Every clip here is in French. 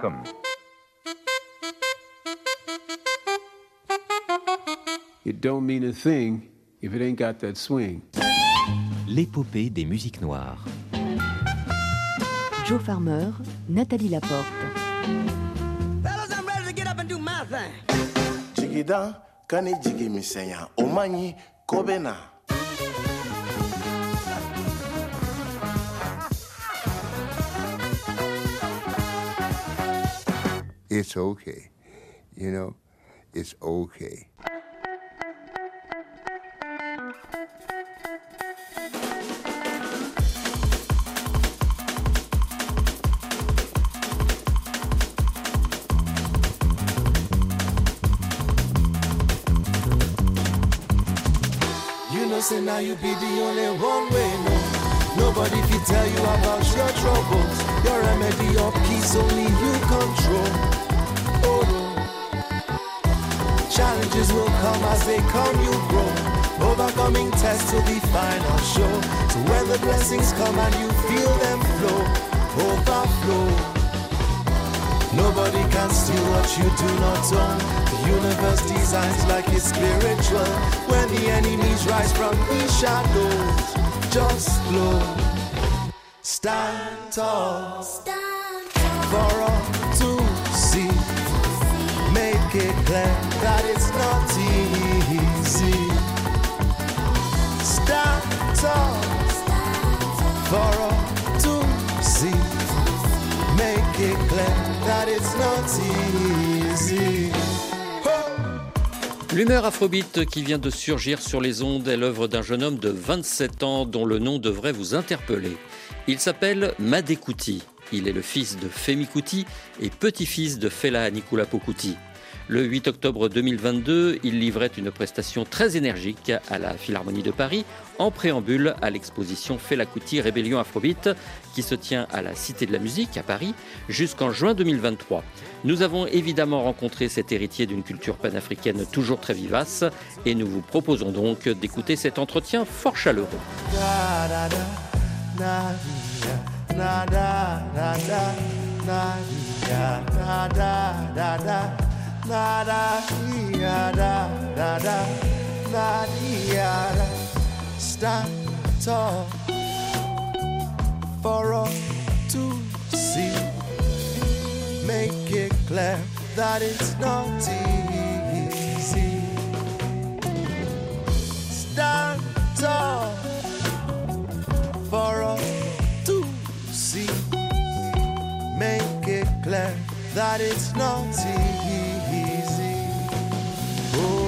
welcome. It don't mean a thing if it ain't got that swing. L'épopée des musiques noires. Joe Farmer, Nathalie Laporte. Fellas, I'm ready to get up and do my thing. Jigida kani jigi misenya omanyi kobena. It's okay. You know, it's okay. You know, say now you be the only one way, no. Nobody can tell you about your troubles. Your remedy or peace only you control. Oh, challenges will come as they come, you grow. Overcoming tests will be final show. So when the blessings come and you feel them flow, overflow. Nobody can steal what you do not own. The universe designs like it's spiritual. When the enemies rise from the shadows, just flow. Stand tall, for all to see. Make it clear that it's not easy. Stand tall, for all to see. Make it clear that it's not easy. L'humeur afrobeat qui vient de surgir sur les ondes est l'œuvre d'un jeune homme de 27 ans dont le nom devrait vous interpeller. Il s'appelle Madé Kuti. Il est le fils de Femi Kuti et petit-fils de Fela Anikulapo Kuti. Le 8 octobre 2022, il livrait une prestation très énergique à la Philharmonie de Paris en préambule à l'exposition Fela Kuti Rébellion Afrobeat qui se tient à la Cité de la Musique à Paris jusqu'en juin 2023. Nous avons évidemment rencontré cet héritier d'une culture panafricaine toujours très vivace et nous vous proposons donc d'écouter cet entretien fort chaleureux. Stand tall for all to see. Make it clear that it's not easy. Stand tall for all to see. Make it clear that it's not easy. Oh.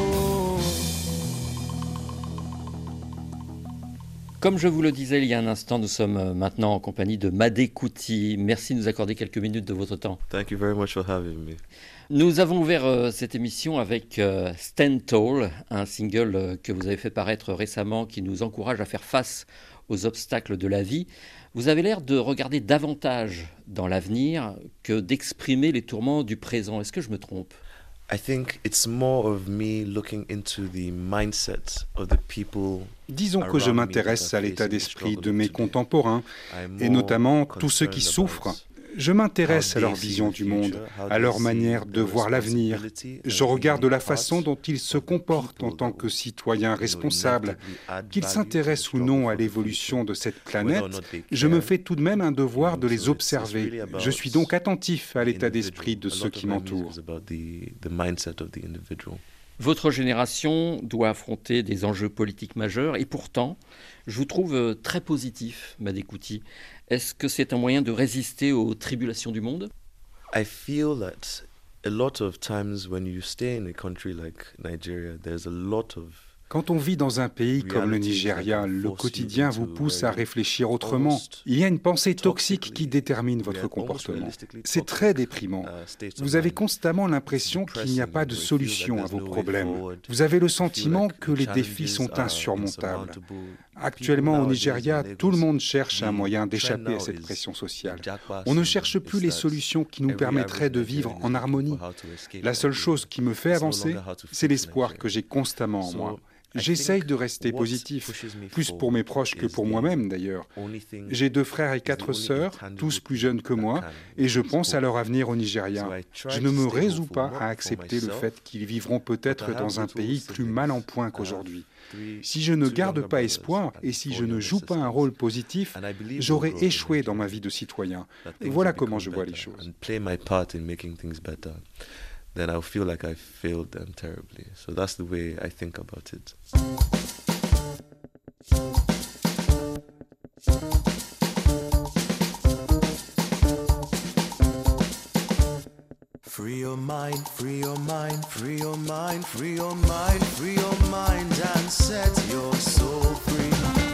Comme je vous le disais il y a un instant, nous sommes maintenant en compagnie de Madé Kuti. Merci de nous accorder quelques minutes de votre temps. Thank you very much for having me. Nous avons ouvert cette émission avec Stand Tall, un single que vous avez fait paraître récemment qui nous encourage à faire face aux obstacles de la vie. Vous avez l'air de regarder davantage dans l'avenir que d'exprimer les tourments du présent. Est-ce que je me trompe ? I think it's more of me looking into the mindset of the people. Disons que je m'intéresse à l'état d'esprit de mes contemporains, et notamment tous ceux qui souffrent. Je m'intéresse à leur vision du monde, à leur manière de voir l'avenir. Je regarde la façon dont ils se comportent en tant que citoyens responsables. Qu'ils s'intéressent ou non à l'évolution de cette planète, je me fais tout de même un devoir de les observer. Je suis donc attentif à l'état d'esprit de ceux qui m'entourent. Votre génération doit affronter des enjeux politiques majeurs et pourtant, je vous trouve très positif, Madé Kuti. Est-ce que c'est un moyen de résister aux tribulations du monde ? I feel that a lot of times when you stay in a country like Nigeria, there's a lot of Quand on vit dans un pays comme le Nigeria, le quotidien vous pousse à réfléchir autrement. Il y a une pensée toxique qui détermine votre comportement. C'est très déprimant. Vous avez constamment l'impression qu'il n'y a pas de solution à vos problèmes. Vous avez le sentiment que les défis sont insurmontables. Actuellement au Nigeria, tout le monde cherche un moyen d'échapper à cette pression sociale. On ne cherche plus les solutions qui nous permettraient de vivre en harmonie. La seule chose qui me fait avancer, c'est l'espoir que j'ai constamment en moi. J'essaye de rester positif, plus pour mes proches que pour moi-même d'ailleurs. J'ai 2 frères et 4 sœurs, tous plus jeunes que moi, et je pense à leur avenir au Nigeria. Je ne me résous pas à accepter le fait qu'ils vivront peut-être dans un pays plus mal en point qu'aujourd'hui. Si je ne garde pas espoir et si je ne joue pas un rôle positif, j'aurai échoué dans ma vie de citoyen. Voilà comment je vois les choses. Then I'll feel like I failed them terribly. So that's the way I think about it. Free your mind, free your mind, free your mind, free your mind, free your mind and set your soul free.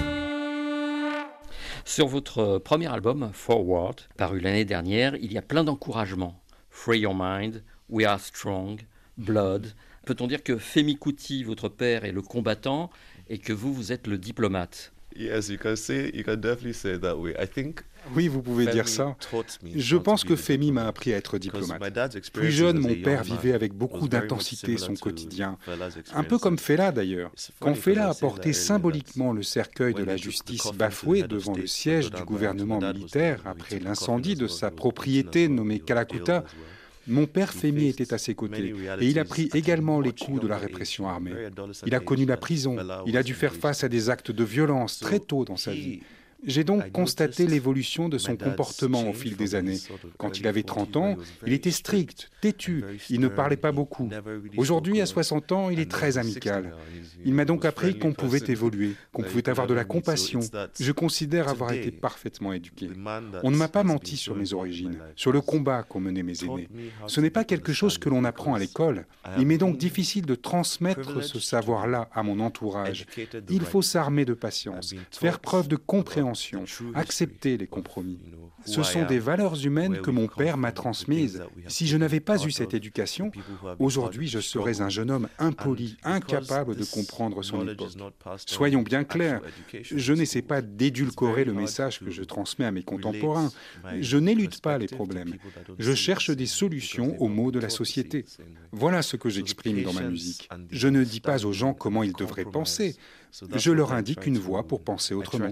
Sur votre premier album, Forward, paru l'année dernière, il y a plein d'encouragements. Free your mind, We are strong, blood. Peut-on dire que Femi Kuti, votre père, est le combattant et que vous êtes le diplomate? Yes, you can definitely say it that way. I think oui, vous pouvez dire ça. Je pense que Femi m'a appris à être diplomate. Plus jeune, mon père vivait avec beaucoup d'intensité son quotidien. Un peu comme Fela d'ailleurs. Quand Fela a porté symboliquement le cercueil de la justice bafoué devant le siège du gouvernement militaire après l'incendie de sa propriété nommée Kalakuta, mon père Femi était à ses côtés et il a pris également les coups de la répression armée. Il a connu la prison, il a dû faire face à des actes de violence très tôt dans sa vie. J'ai donc constaté l'évolution de son comportement au fil des années. Quand il avait 30 ans, il était strict, têtu, il ne parlait pas beaucoup. Aujourd'hui, à 60 ans, il est très amical. Il m'a donc appris qu'on pouvait évoluer, qu'on pouvait avoir de la compassion. Je considère avoir été parfaitement éduqué. On ne m'a pas menti sur mes origines, sur le combat qu'ont mené mes aînés. Ce n'est pas quelque chose que l'on apprend à l'école. Il m'est donc difficile de transmettre ce savoir-là à mon entourage. Il faut s'armer de patience, faire preuve de compréhension, accepter les compromis. Ce sont des valeurs humaines que mon père m'a transmises. Si je n'avais pas eu cette éducation, aujourd'hui je serais un jeune homme impoli, incapable de comprendre son époque. Soyons bien clairs, je n'essaie pas d'édulcorer le message que je transmets à mes contemporains. Je n'élude pas les problèmes. Je cherche des solutions aux maux de la société. Voilà ce que j'exprime dans ma musique. Je ne dis pas aux gens comment ils devraient penser. Je leur indique une voie pour penser autrement.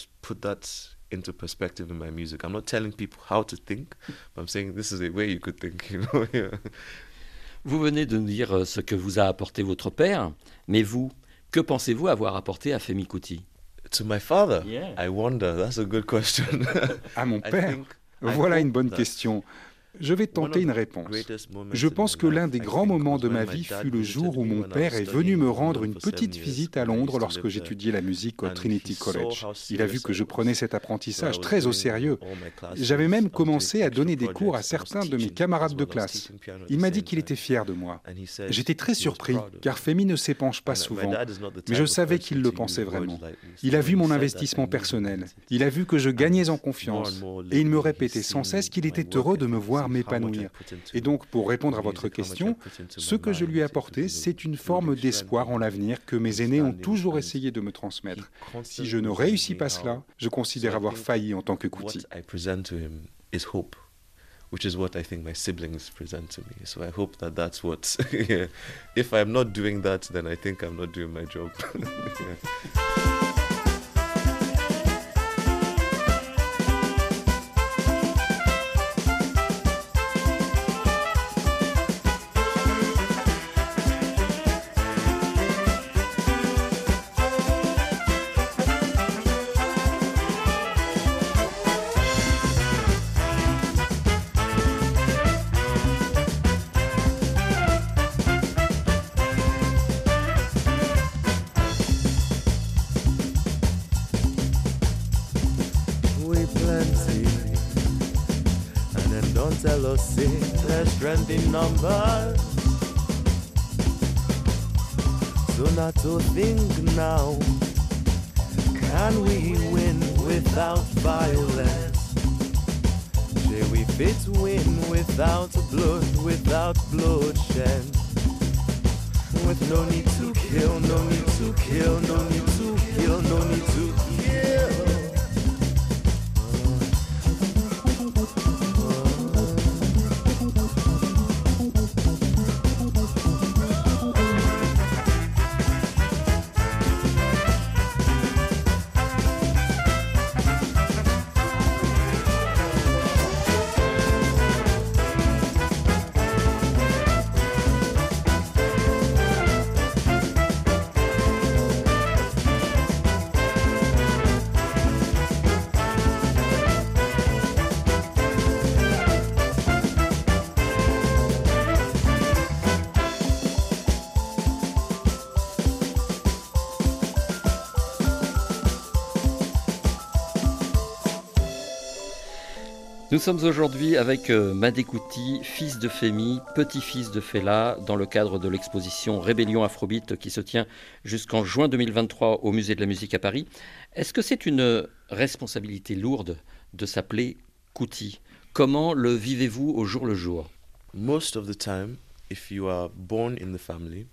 Into perspective in my music. I'm not telling people how to think, but I'm saying this is a way you could think, you know. Vous venez de nous dire ce que vous a apporté votre père, mais vous, que pensez-vous avoir apporté à Femi Kuti? To my father? Yeah. I wonder. That's a good question. À mon père? Voilà une bonne question. Je vais tenter une réponse. Je pense que l'un des grands moments de ma vie fut le jour où mon père est venu me rendre une petite visite à Londres lorsque j'étudiais la musique au Trinity College. Il a vu que je prenais cet apprentissage très au sérieux. J'avais même commencé à donner des cours à certains de mes camarades de classe. Il m'a dit qu'il était fier de moi. J'étais très surpris, car Femi ne s'épanche pas souvent, mais je savais qu'il le pensait vraiment. Il a vu mon investissement personnel, il a vu que je gagnais en confiance, et il me répétait sans cesse qu'il était heureux de me voir m'épanouir. Et donc, pour répondre à votre question, ce que je lui ai apporté, c'est une forme d'espoir en l'avenir que mes aînés ont toujours essayé de me transmettre. Si je ne réussis pas cela, je considère avoir failli en tant que Kuti. Which is what I think my siblings present to me. So I hope that that's what... If I'm not doing that, then I think I'm not doing my job. Tell us, say, there's strength in numbers. So not to think now, can we win without violence? Shall we fit win without blood, without bloodshed? With no need to kill, no need to kill, no need to kill, no need to kill. Nous sommes aujourd'hui avec Madé Couty, fils de Femi, petit-fils de Fela, dans le cadre de l'exposition Rébellion Afrobeat qui se tient jusqu'en juin 2023 au Musée de la musique à Paris. Est-ce que c'est une responsabilité lourde de s'appeler Couty? Comment le vivez-vous au jour le jour? Most of the time, if you are born in the family,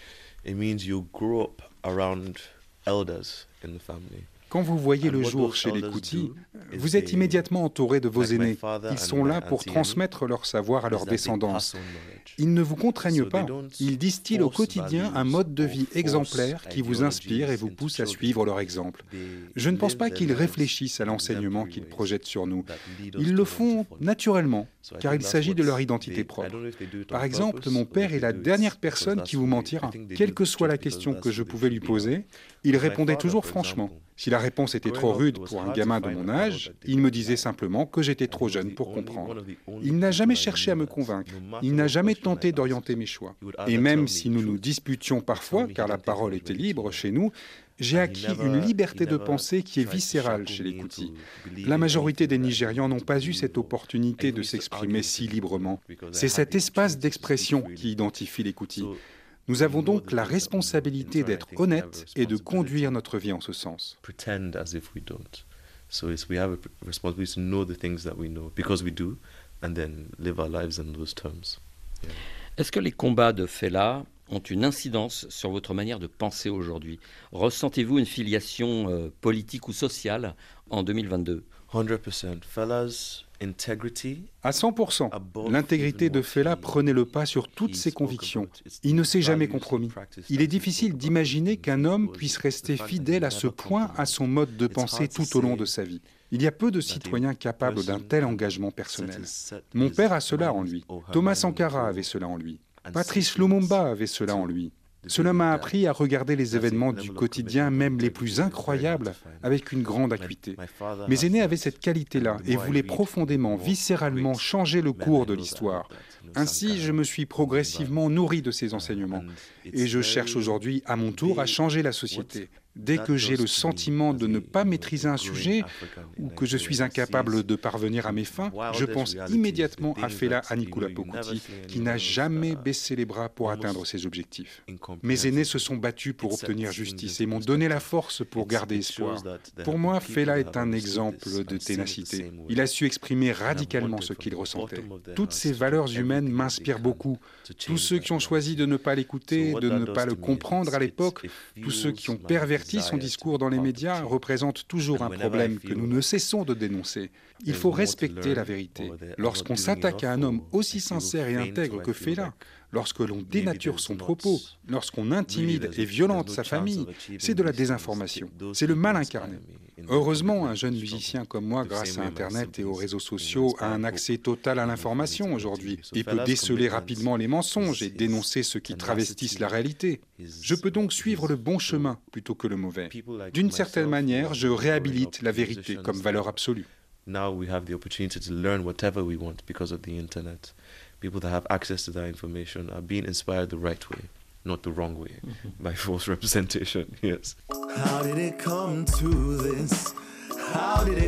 it means you grow up around elders in the family. Quand vous voyez le jour chez les Couty, vous êtes immédiatement entouré de vos aînés. Ils sont là pour transmettre leur savoir à leurs descendants. Ils ne vous contraignent pas. Ils distillent au quotidien un mode de vie exemplaire qui vous inspire et vous pousse à suivre leur exemple. Je ne pense pas qu'ils réfléchissent à l'enseignement qu'ils projettent sur nous. Ils le font naturellement, car il s'agit de leur identité propre. Par exemple, mon père est la dernière personne qui vous mentira. Quelle que soit la question que je pouvais lui poser, il répondait toujours franchement. Si la réponse était trop rude pour un gamin de mon âge, il me disait simplement que j'étais trop jeune pour comprendre. Il n'a jamais cherché à me convaincre. Il n'a jamais tenté d'orienter mes choix. Et même si nous nous disputions parfois, car la parole était libre chez nous, j'ai acquis une liberté de pensée qui est viscérale chez les Couty. La majorité des Nigérians n'ont pas eu cette opportunité de s'exprimer si librement. C'est cet espace d'expression qui identifie les Couty. Nous avons donc la responsabilité d'être honnêtes et de conduire notre vie en ce sens. Pretend as if we don't. So we have a responsibility to know the things that we know because we do, and then live our lives in those terms. Yeah. Est-ce que les combats de Fela ont une incidence sur votre manière de penser aujourd'hui? Ressentez-vous une filiation politique ou sociale en 2022? 100%. Fela's integrity. À 100%, l'intégrité de Fela prenait le pas sur toutes ses convictions. Il ne s'est jamais compromis. Il est difficile d'imaginer qu'un homme puisse rester fidèle à ce point à son mode de pensée tout au long de sa vie. Il y a peu de citoyens capables d'un tel engagement personnel. Mon père a cela en lui. Thomas Sankara avait cela en lui. Patrice Lumumba avait cela en lui. Cela m'a appris à regarder les événements du quotidien, même les plus incroyables, avec une grande acuité. Mes aînés avaient cette qualité-là et voulaient profondément, viscéralement changer le cours de l'histoire. Ainsi, je me suis progressivement nourri de ces enseignements et je cherche aujourd'hui, à mon tour, à changer la société. Dès que j'ai le sentiment de ne pas maîtriser un sujet ou que je suis incapable de parvenir à mes fins, je pense immédiatement à Fela Anikulapo Kuti, qui n'a jamais baissé les bras pour atteindre ses objectifs. Mes aînés se sont battus pour obtenir justice et m'ont donné la force pour garder espoir. Pour moi, Fela est un exemple de ténacité. Il a su exprimer radicalement ce qu'il ressentait. Toutes ces valeurs humaines m'inspirent beaucoup. Tous ceux qui ont choisi de ne pas l'écouter, de ne pas le comprendre à l'époque, tous ceux qui ont perverti son discours dans les médias représente toujours un problème que nous ne cessons de dénoncer. Il faut respecter la vérité. Lorsqu'on s'attaque à un homme aussi sincère et intègre que Fela, lorsque l'on dénature son propos, lorsqu'on intimide et violente sa famille, c'est de la désinformation. C'est le mal incarné. Heureusement, un jeune musicien comme moi, grâce à Internet et aux réseaux sociaux, a un accès total à l'information aujourd'hui et peut déceler rapidement les mensonges et dénoncer ceux qui travestissent la réalité. Je peux donc suivre le bon chemin plutôt que le mauvais. D'une certaine manière, je réhabilite la vérité comme valeur absolue. Now we have the opportunity to learn whatever we want because of the internet. People that have access to that information are being inspired the right way, not the wrong way, by false representation. Yes. How did it come to this? How did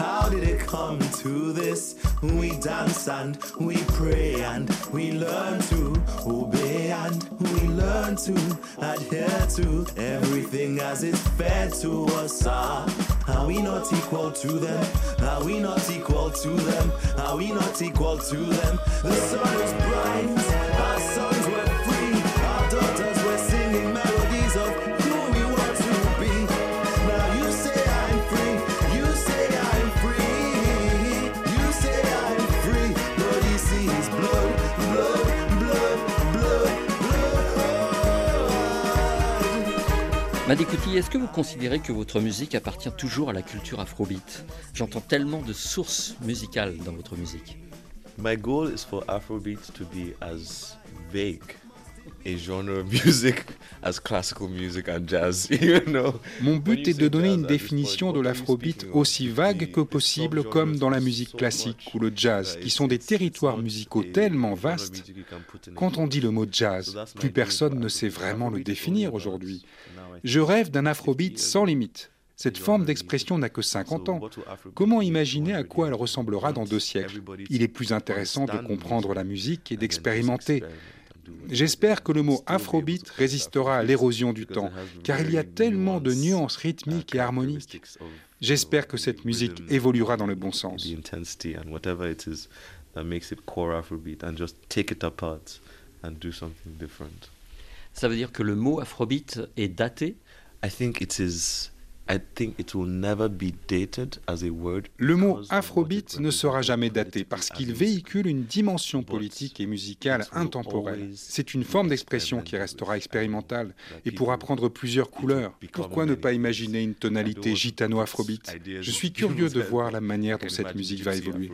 it come to this? We dance and we pray and we learn to obey and we learn to adhere to everything as it's fed to us. Are we not equal to them? Are we not equal to them? Are we not equal to them? The sun is bright, our sons were free, our daughters were singing melodies of who we want to be. Now you say I'm free, you say I'm free, you say I'm free, but you see it's blood, blood, blood, blood, blood. Madé Couty, est-ce que vous considérez que votre musique appartient toujours à la culture afrobeat? J'entends tellement de sources musicales dans votre musique. My goal is for Afrobeat to be as vague a genre of music as classical music and jazz, you know. Mon but est de donner une définition de l'afrobeat aussi vague que possible, comme dans la musique classique ou le jazz, qui sont des territoires musicaux tellement vastes. Quand on dit le mot jazz, plus personne ne sait vraiment le définir aujourd'hui. Je rêve d'un afrobeat sans limite. Cette forme d'expression n'a que 50 ans. Comment imaginer à quoi elle ressemblera dans 2 siècles? Il est plus intéressant de comprendre la musique et d'expérimenter. J'espère que le mot afrobeat résistera à l'érosion du temps, car il y a tellement de nuances rythmiques et harmoniques. J'espère que cette musique évoluera dans le bon sens. Ça veut dire que le mot afrobeat est daté? Le mot afrobeat ne sera jamais daté parce qu'il véhicule une dimension politique et musicale intemporelle. C'est une forme d'expression qui restera expérimentale et pourra prendre plusieurs couleurs. Pourquoi ne pas imaginer une tonalité gitano-afrobeat? Je suis curieux de voir la manière dont cette musique va évoluer.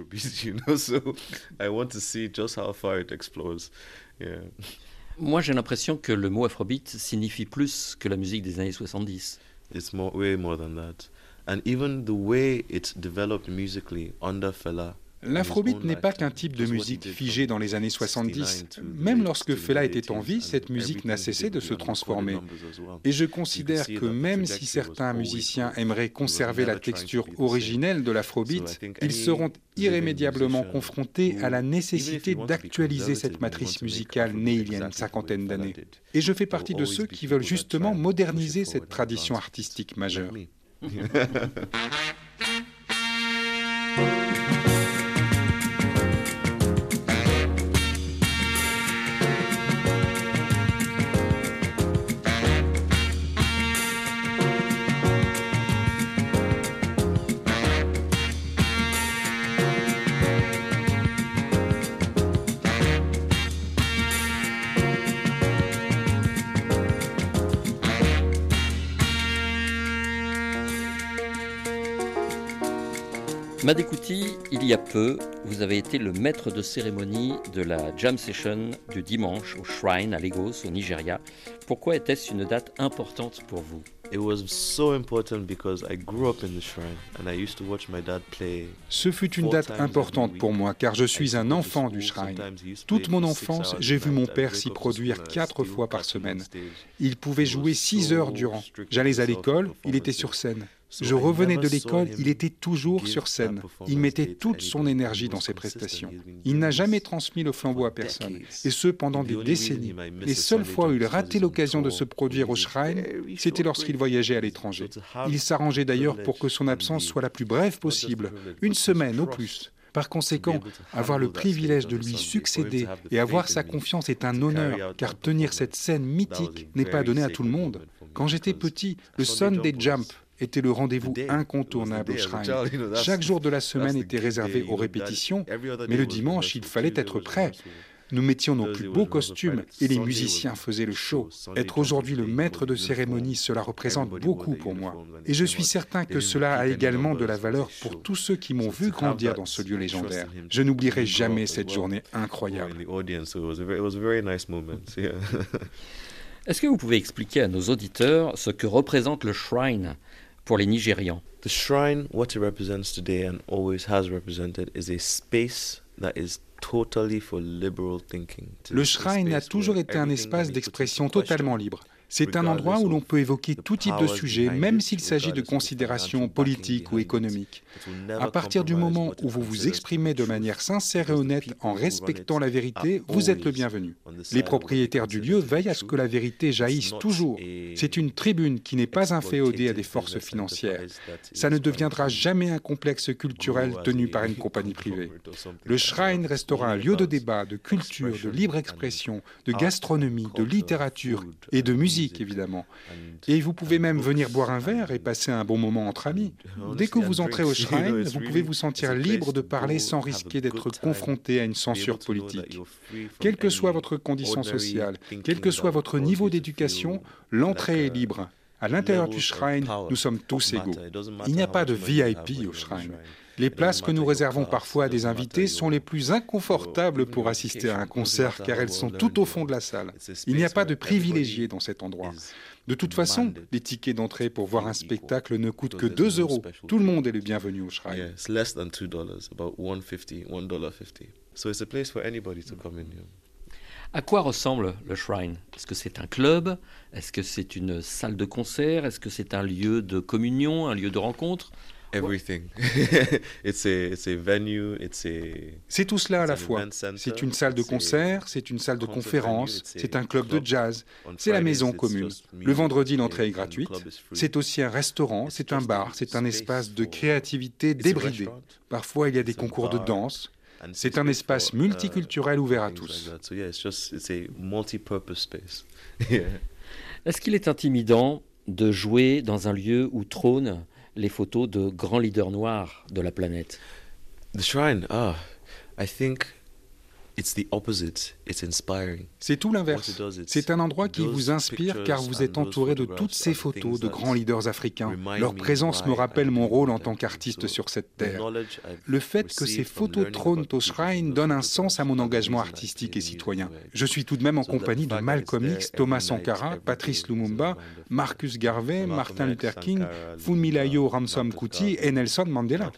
Moi, j'ai l'impression que le mot afrobeat signifie plus que la musique des années 70. It's way more than that. And even the way it developed musically under Fela. L'afrobeat n'est pas qu'un type de musique figée dans les années 70. Même lorsque Fela était en vie, cette musique n'a cessé de se transformer. Et je considère que même si certains musiciens aimeraient conserver la texture originelle de l'afrobeat, ils seront irrémédiablement confrontés à la nécessité d'actualiser cette matrice musicale née il y a une cinquantaine d'années. Et je fais partie de ceux qui veulent justement moderniser cette tradition artistique majeure. Made Kuti, il y a peu, vous avez été le maître de cérémonie de la Jam Session du dimanche au Shrine à Lagos, au Nigeria. Pourquoi était-ce une date importante pour vous? Ce fut une date importante pour moi car je suis un enfant du Shrine. Toute mon enfance, j'ai vu mon père s'y produire 4 fois par semaine. Il pouvait jouer 6 heures durant. J'allais à l'école, il était sur scène. Je revenais de l'école, il était toujours sur scène. Il mettait toute son énergie dans ses prestations. Il n'a jamais transmis le flambeau à personne, et ce pendant des décennies. Les seules fois où il ratait l'occasion de se produire au Shrine, c'était lorsqu'il voyageait à l'étranger. Il s'arrangeait d'ailleurs pour que son absence soit la plus brève possible, 1 semaine au plus. Par conséquent, avoir le privilège de lui succéder et avoir sa confiance est un honneur, car tenir cette scène mythique n'est pas donné à tout le monde. Quand j'étais petit, le Sunday Jump était le rendez-vous incontournable au Shrine. Chaque jour de la semaine était réservé aux répétitions, mais le dimanche, il fallait être prêt. Nous mettions nos plus beaux costumes et les musiciens faisaient le show. Être aujourd'hui le maître de cérémonie, cela représente beaucoup pour moi. Et je suis certain que cela a également de la valeur pour tous ceux qui m'ont vu grandir dans ce lieu légendaire. Je n'oublierai jamais cette journée incroyable. Est-ce que vous pouvez expliquer à nos auditeurs ce que représente le Shrine pour les Nigérians? The Shrine, what it represents today and always has represented, is a space that is totally for liberal thinking. Le Shrine a toujours été un espace d'expression totalement libre. C'est un endroit où l'on peut évoquer tout type de sujet, même s'il s'agit de considérations politiques ou économiques. À partir du moment où vous vous exprimez de manière sincère et honnête en respectant la vérité, vous êtes le bienvenu. Les propriétaires du lieu veillent à ce que la vérité jaillisse toujours. C'est une tribune qui n'est pas inféodée à des forces financières. Ça ne deviendra jamais un complexe culturel tenu par une compagnie privée. Le Shrine restera un lieu de débat, de culture, de libre expression, de gastronomie, de littérature et de musique, évidemment. Et vous pouvez même venir boire un verre et passer un bon moment entre amis. Dès que vous entrez au Shrine, vous pouvez vous sentir libre de parler sans risquer d'être confronté à une censure politique. Quelle que soit votre condition sociale, quel que soit votre niveau d'éducation, l'entrée est libre. À l'intérieur du Shrine, nous sommes tous égaux. Il n'y a pas de VIP au Shrine. Les places que nous réservons parfois à des invités sont les plus inconfortables pour assister à un concert car elles sont tout au fond de la salle. Il n'y a pas de privilégiés dans cet endroit. De toute façon, les tickets d'entrée pour voir un spectacle ne coûtent que 2 €. Tout le monde est le bienvenu au Shrine. Yeah, it's less than $2, about $1.50. So it's a place for anybody to come in. À quoi ressemble le Shrine? Est-ce que c'est un club? Est-ce que c'est une salle de concert? Est-ce que c'est un lieu de communion, un lieu de rencontre? Everything. It's a venue, C'est tout cela à la fois. C'est une salle de concert, c'est une salle de conférence, c'est un club de jazz, c'est la maison commune. Le vendredi, l'entrée est gratuite. C'est aussi un restaurant, c'est un bar, c'est un espace de créativité débridé. Parfois, il y a des concours de danse. C'est un espace multiculturel ouvert à tous. Est-ce qu'il est intimidant de jouer dans un lieu où trônent les photos de grands leaders noirs de la planète? The Shrine, I think it's the opposite. It's inspiring. C'est tout l'inverse. C'est un endroit qui vous inspire car vous êtes entouré de toutes ces photos de grands leaders africains. Leur présence me rappelle mon rôle en tant qu'artiste sur cette terre. Le fait que ces photos trônent au Shrine donne un sens à mon engagement artistique et citoyen. Je suis tout de même en compagnie de Malcolm X, Thomas Sankara, Patrice Lumumba, Marcus Garvey, Martin Luther King, Funmilayo Ransome Kuti et Nelson Mandela.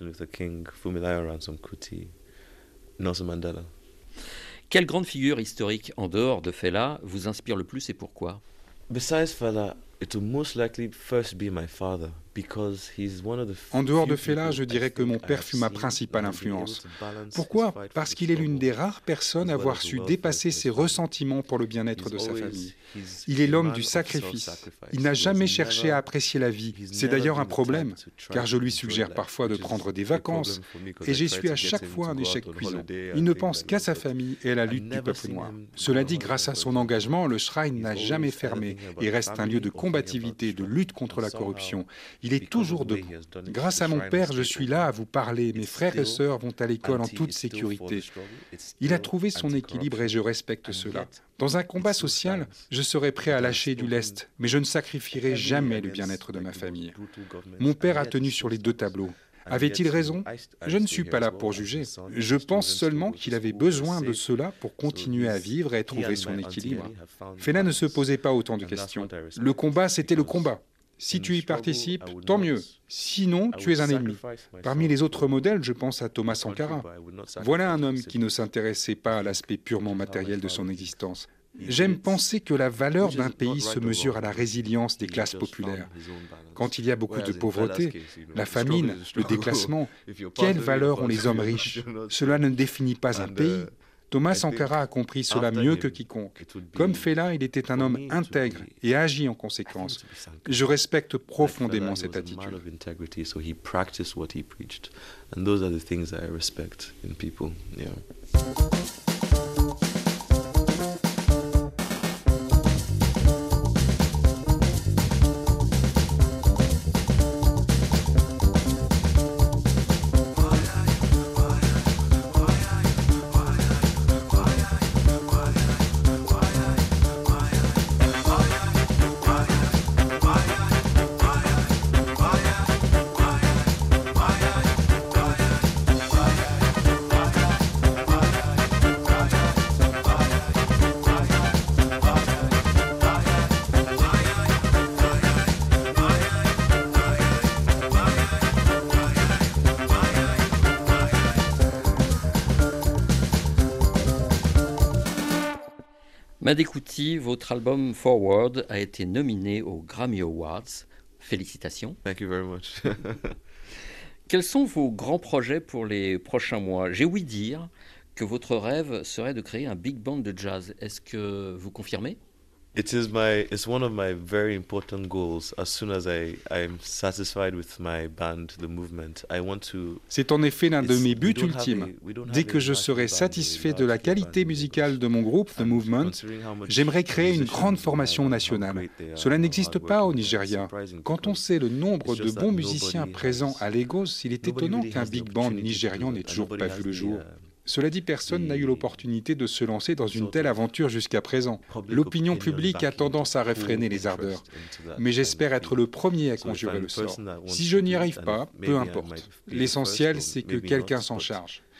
Quelle grande figure historique, en dehors de Fela, vous inspire le plus et pourquoi? Besides Fela, it will most likely first be my father. En dehors de Fela, je dirais que mon père fut ma principale influence. Pourquoi? Parce qu'il est l'une des rares personnes à avoir su dépasser ses ressentiments pour le bien-être de sa famille. Il est l'homme du sacrifice. Il n'a jamais cherché à apprécier la vie. C'est d'ailleurs un problème, car je lui suggère parfois de prendre des vacances, et j'essuie à chaque fois un échec cuisant. Il ne pense qu'à sa famille et à la lutte du peuple noir. Cela dit, grâce à son engagement, le Shrine n'a jamais fermé et reste un lieu de combativité, de lutte contre la corruption. Il est toujours debout. Grâce à mon père, je suis là à vous parler. Mes frères et sœurs vont à l'école en toute sécurité. Il a trouvé son équilibre et je respecte cela. Dans un combat social, je serai prêt à lâcher du lest, mais je ne sacrifierai jamais le bien-être de ma famille. Mon père a tenu sur les deux tableaux. Avait-il raison? Je ne suis pas là pour juger. Je pense seulement qu'il avait besoin de cela pour continuer à vivre et trouver son équilibre. Fela ne se posait pas autant de questions. Le combat, c'était le combat. Si tu y participes, tant mieux. Sinon, tu es un ennemi. Parmi les autres modèles, je pense à Thomas Sankara. Voilà un homme qui ne s'intéressait pas à l'aspect purement matériel de son existence. J'aime penser que la valeur d'un pays se mesure à la résilience des classes populaires. Quand il y a beaucoup de pauvreté, la famine, le déclassement, quelle valeur ont les hommes riches? Cela ne définit pas un pays. Thomas Sankara a compris cela mieux que quiconque. Comme Fela, il était un homme intègre et a agi en conséquence. Je respecte profondément cette attitude. Made Kuti, votre album Forward a été nominé aux Grammy Awards. Félicitations. Thank you very much. Quels sont vos grands projets pour les prochains mois? J'ai ouï dire que votre rêve serait de créer un big band de jazz. Est-ce que vous confirmez? It's one of my very important goals. As soon as I'm satisfied with my band, the movement, I want to. C'est en effet l'un de mes buts ultimes. Dès que je serai satisfait de la qualité musicale de mon groupe, The Movement, j'aimerais créer une grande formation nationale. Cela n'existe pas au Nigeria. Quand on sait le nombre de bons musiciens présents à Lagos, il est étonnant qu'un big band nigérian n'ait toujours pas vu le jour. Cela dit, personne n'a eu l'opportunité de se lancer dans une telle aventure jusqu'à présent. L'opinion publique a tendance à réfréner les ardeurs. Mais j'espère être le premier à conjurer le sort. Si je n'y arrive pas, peu importe. L'essentiel, c'est que quelqu'un s'en charge.